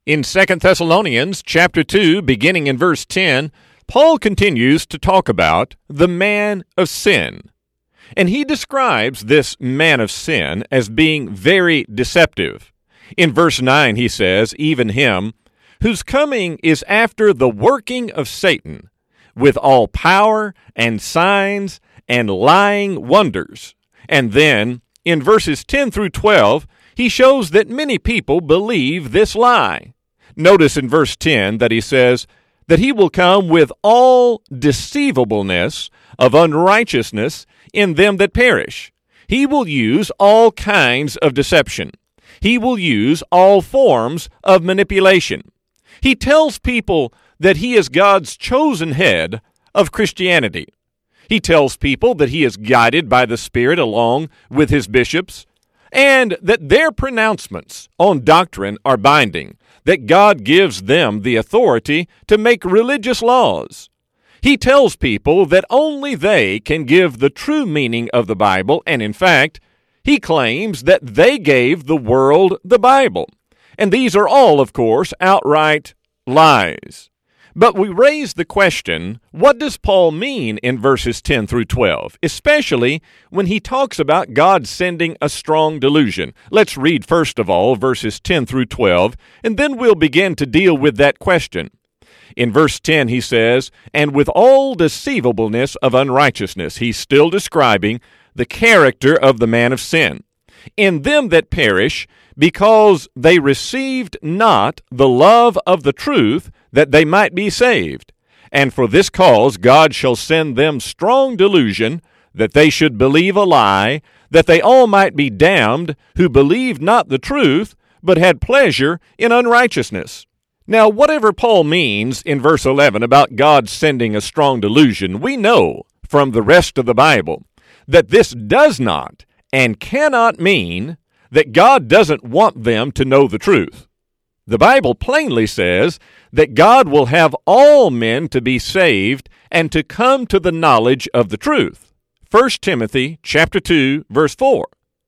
In 2 Thessalonians chapter 2, beginning in verse 10, Paul continues to talk about the man of sin. And he describes this man of sin as being very deceptive. In verse 9 he says, even him, whose coming is after the working of Satan, with all power and signs and lying wonders. And then, in verses 10 through 12, he shows that many people believe this lie. Notice in verse 10 that he says that he will come with all deceivableness of unrighteousness in them that perish. He will use all kinds of deception. He will use all forms of manipulation. He tells people that he is God's chosen head of Christianity. He tells people that he is guided by the Spirit along with his bishops, and that their pronouncements on doctrine are binding, that God gives them the authority to make religious laws. He tells people that only they can give the true meaning of the Bible, and in fact, he claims that they gave the world the Bible. And these are all, of course, outright lies. But we raise the question, what does Paul mean in verses 10 through 12, especially when he talks about God sending a strong delusion? Let's read first of all verses 10 through 12, and then we'll begin to deal with that question. In verse 10 he says, and with all deceivableness of unrighteousness, he's still describing the character of the man of sin. In them that perish, because they received not the love of the truth, that they might be saved. And for this cause God shall send them strong delusion, that they should believe a lie, that they all might be damned, who believed not the truth, but had pleasure in unrighteousness. Now, whatever Paul means in verse 11 about God sending a strong delusion, we know from the rest of the Bible that this does not and cannot mean that God doesn't want them to know the truth. The Bible plainly says that God will have all men to be saved and to come to the knowledge of the truth. 1 Timothy chapter 2, verse 4.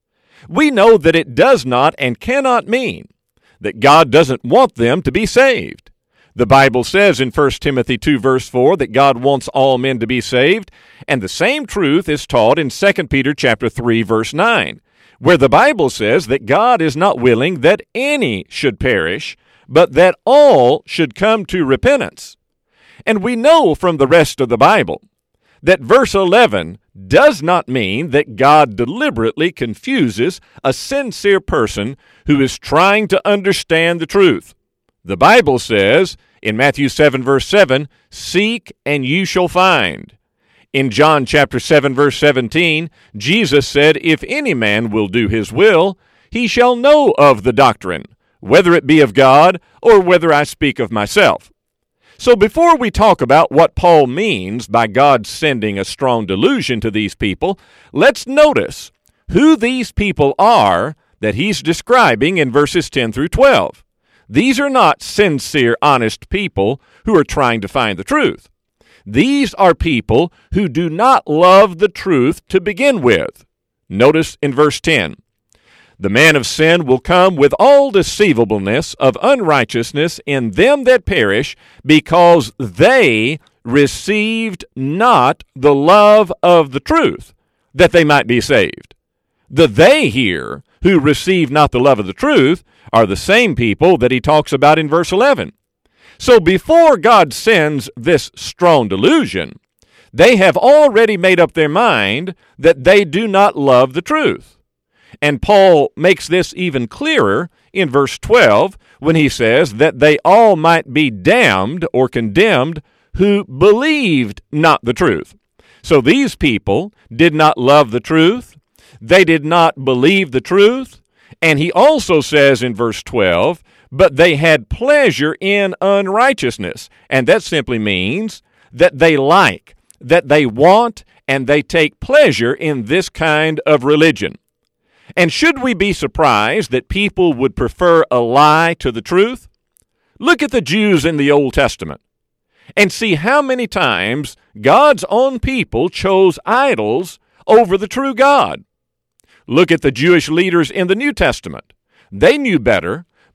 We know that it does not and cannot mean that God doesn't want them to be saved. The Bible says in 1 Timothy 2, verse 4, that God wants all men to be saved, and the same truth is taught in 2 Peter chapter 3, verse 9. Where the Bible says that God is not willing that any should perish, but that all should come to repentance. And we know from the rest of the Bible that verse 11 does not mean that God deliberately confuses a sincere person who is trying to understand the truth. The Bible says in Matthew 7, verse 7, seek and you shall find. In John chapter 7, verse 17, Jesus said, if any man will do his will, he shall know of the doctrine, whether it be of God or whether I speak of myself. So before we talk about what Paul means by God sending a strong delusion to these people, let's notice who these people are that he's describing in verses 10 through 12. These are not sincere, honest people who are trying to find the truth. These are people who do not love the truth to begin with. Notice in verse 10, the man of sin will come with all deceivableness of unrighteousness in them that perish, because they received not the love of the truth, that they might be saved. The they here, who receive not the love of the truth, are the same people that he talks about in verse 11. So before God sends this strong delusion, they have already made up their mind that they do not love the truth. And Paul makes this even clearer in verse 12 when he says that they all might be damned or condemned who believed not the truth. So these people did not love the truth. They did not believe the truth. And he also says in verse 12, but they had pleasure in unrighteousness. And that simply means that they like, that they want, and they take pleasure in this kind of religion. And should we be surprised that people would prefer a lie to the truth? Look at the Jews in the Old Testament and see how many times God's own people chose idols over the true God. Look at the Jewish leaders in the New Testament. They knew better,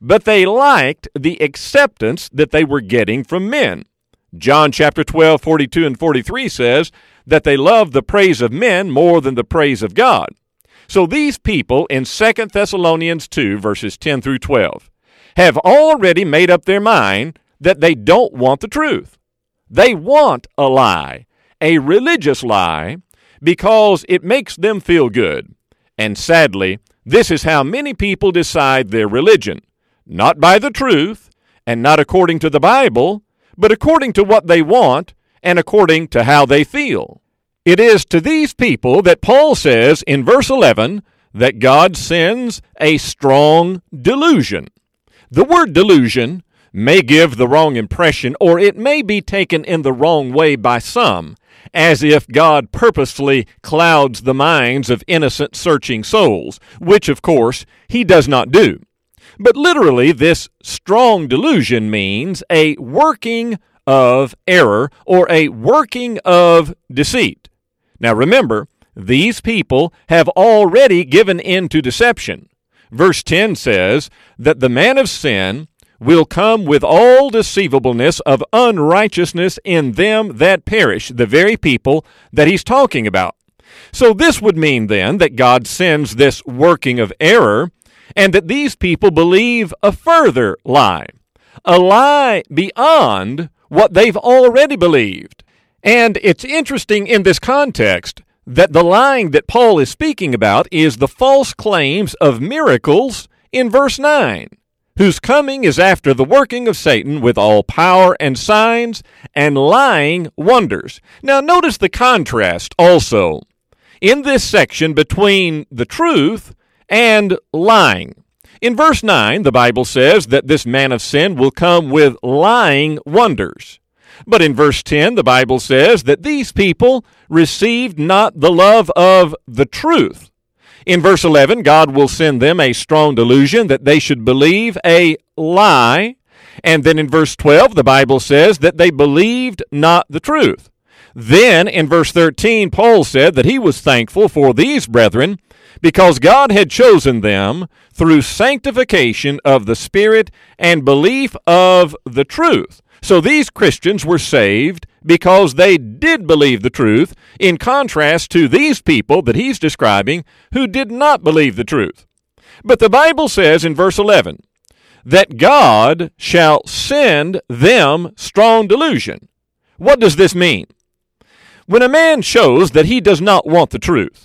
but they liked the acceptance that they were getting from men. John chapter 12, 42 and 43 says that they loved the praise of men more than the praise of God. So these people in 2 Thessalonians 2, verses 10 through 12, have already made up their mind that they don't want the truth. They want a lie, a religious lie, because it makes them feel good. And sadly, this is how many people decide their religion, not by the truth, and not according to the Bible, but according to what they want and according to how they feel. It is to these people that Paul says in verse 11 that God sends a strong delusion. The word delusion may give the wrong impression, or it may be taken in the wrong way by some, as if God purposefully clouds the minds of innocent searching souls, which, of course, he does not do. But literally, this strong delusion means a working of error or a working of deceit. Now remember, these people have already given in to deception. Verse 10 says that the man of sin will come with all deceivableness of unrighteousness in them that perish, the very people that he's talking about. So this would mean then that God sends this working of error, and that these people believe a further lie, a lie beyond what they've already believed. And it's interesting in this context that the lying that Paul is speaking about is the false claims of miracles in verse 9, whose coming is after the working of Satan with all power and signs and lying wonders. Now notice the contrast also in this section between the truth and lying. In verse 9, the Bible says that this man of sin will come with lying wonders. But in verse 10, the Bible says that these people received not the love of the truth. In verse 11, God will send them a strong delusion that they should believe a lie. And then in verse 12, the Bible says that they believed not the truth. Then in verse 13, Paul said that he was thankful for these brethren because God had chosen them through sanctification of the Spirit and belief of the truth. So these Christians were saved because they did believe the truth, in contrast to these people that he's describing who did not believe the truth. But the Bible says in verse 11 that God shall send them strong delusion. What does this mean? When a man shows that he does not want the truth,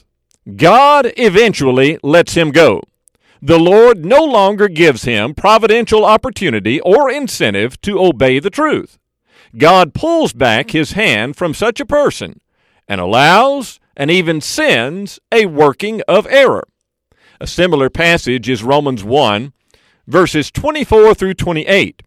God eventually lets him go. The Lord no longer gives him providential opportunity or incentive to obey the truth. God pulls back his hand from such a person and allows and even sends a working of error. A similar passage is Romans 1, verses 24 through 28.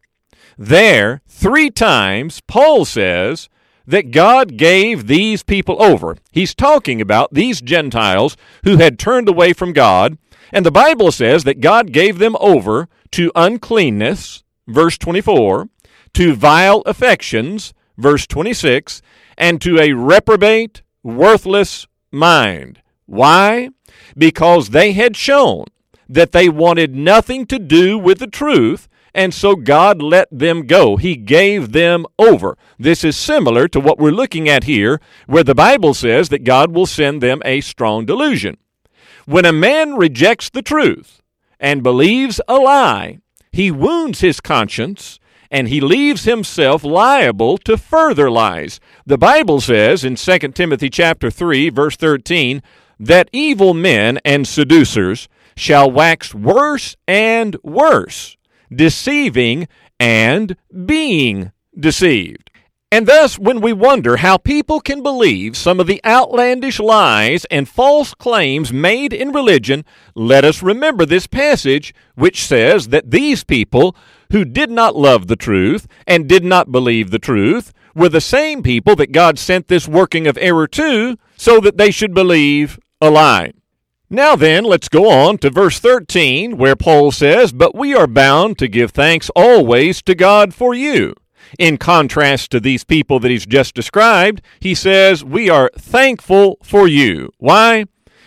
There, 3 times, Paul says that God gave these people over. He's talking about these Gentiles who had turned away from God, and the Bible says that God gave them over to uncleanness, verse 24, to vile affections, verse 26, and to a reprobate, worthless mind. Why? Because they had shown that they wanted nothing to do with the truth, and so God let them go. He gave them over. This is similar to what we're looking at here, where the Bible says that God will send them a strong delusion. When a man rejects the truth and believes a lie, he wounds his conscience and he leaves himself liable to further lies. The Bible says in 2 Timothy chapter 3, verse 13, that evil men and seducers shall wax worse and worse, deceiving and being deceived. And thus, when we wonder how people can believe some of the outlandish lies and false claims made in religion, let us remember this passage which says that these people who did not love the truth and did not believe the truth were the same people that God sent this working of error to so that they should believe a lie. Now then, let's go on to verse 13 where Paul says, "But we are bound to give thanks always to God for you." In contrast to these people that he's just described, he says, we are thankful for you. Why?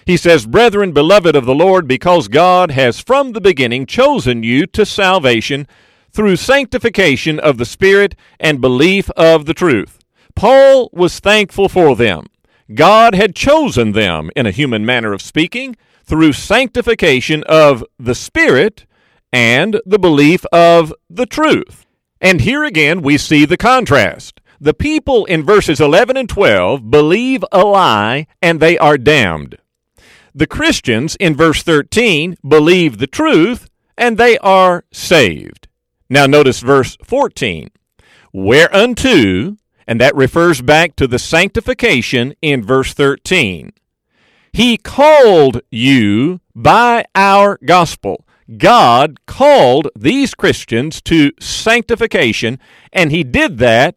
He says, "Brethren, beloved of the Lord, because God has from the beginning chosen you to salvation through sanctification of the Spirit and belief of the truth." Paul was thankful for them. God had chosen them, in a human manner of speaking, through sanctification of the Spirit and the belief of the truth. And here again we see the contrast. The people in verses 11 and 12 believe a lie and they are damned. The Christians in verse 13 believe the truth and they are saved. Now notice verse 14. Whereunto, and that refers back to the sanctification in verse 13. He called you by our gospel. God called these Christians to sanctification, and he did that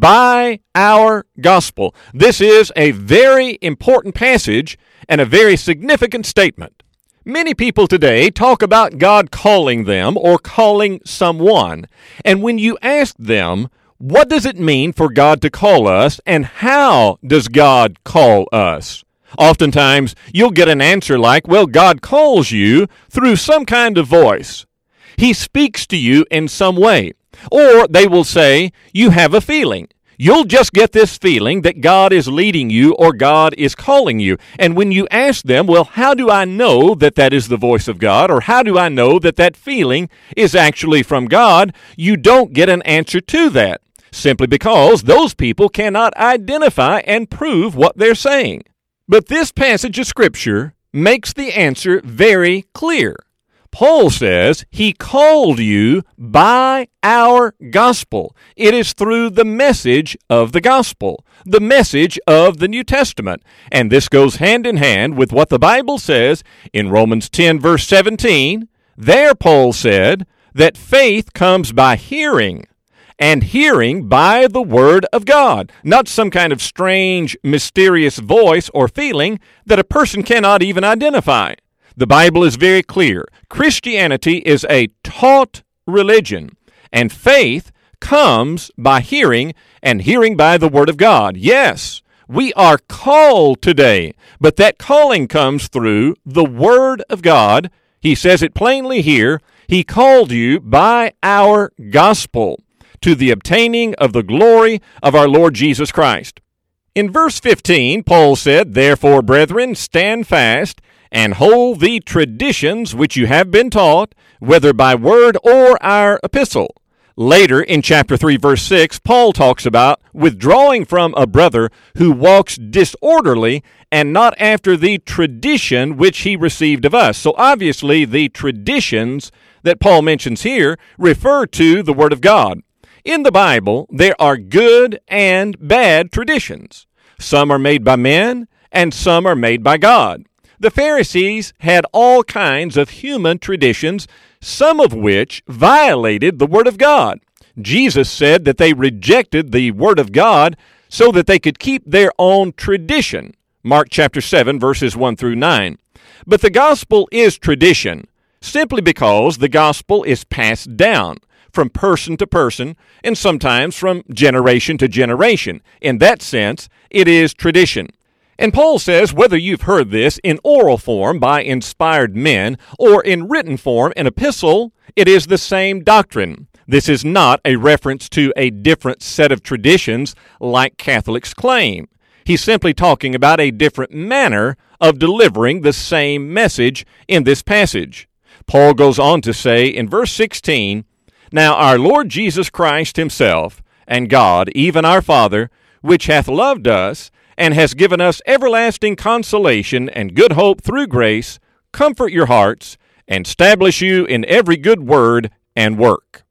by our gospel. This is a very important passage and a very significant statement. Many people today talk about God calling them or calling someone, and when you ask them, what does it mean for God to call us, and how does God call us? Oftentimes, you'll get an answer like, well, God calls you through some kind of voice. He speaks to you in some way. Or they will say, you have a feeling. You'll just get this feeling that God is leading you or God is calling you. And when you ask them, well, how do I know that that is the voice of God? Or how do I know that that feeling is actually from God? You don't get an answer to that, simply because those people cannot identify and prove what they're saying. But this passage of Scripture makes the answer very clear. Paul says he called you by our gospel. It is through the message of the gospel, the message of the New Testament. And this goes hand in hand with what the Bible says in Romans 10, verse 17. There Paul said that faith comes by hearing, and hearing by the Word of God, not some kind of strange, mysterious voice or feeling that a person cannot even identify. The Bible is very clear. Christianity is a taught religion, and faith comes by hearing, and hearing by the Word of God. Yes, we are called today, but that calling comes through the Word of God. He says it plainly here. He called you by our gospel, to the obtaining of the glory of our Lord Jesus Christ. In verse 15, Paul said, "Therefore, brethren, stand fast, and hold the traditions which you have been taught, whether by word or our epistle." Later, in chapter 3, verse 6, Paul talks about withdrawing from a brother who walks disorderly and not after the tradition which he received of us. So obviously, the traditions that Paul mentions here refer to the Word of God. In the Bible, there are good and bad traditions. Some are made by men, and some are made by God. The Pharisees had all kinds of human traditions, some of which violated the Word of God. Jesus said that they rejected the Word of God so that they could keep their own tradition. Mark chapter 7, verses 1 through 9. But the gospel is tradition, simply because the gospel is passed down from person to person, and sometimes from generation to generation. In that sense, it is tradition. And Paul says, whether you've heard this in oral form by inspired men, or in written form in epistle, it is the same doctrine. This is not a reference to a different set of traditions like Catholics claim. He's simply talking about a different manner of delivering the same message in this passage. Paul goes on to say in verse 16, "Now our Lord Jesus Christ himself, and God, even our Father, which hath loved us, and has given us everlasting consolation and good hope through grace, comfort your hearts, and establish you in every good word and work."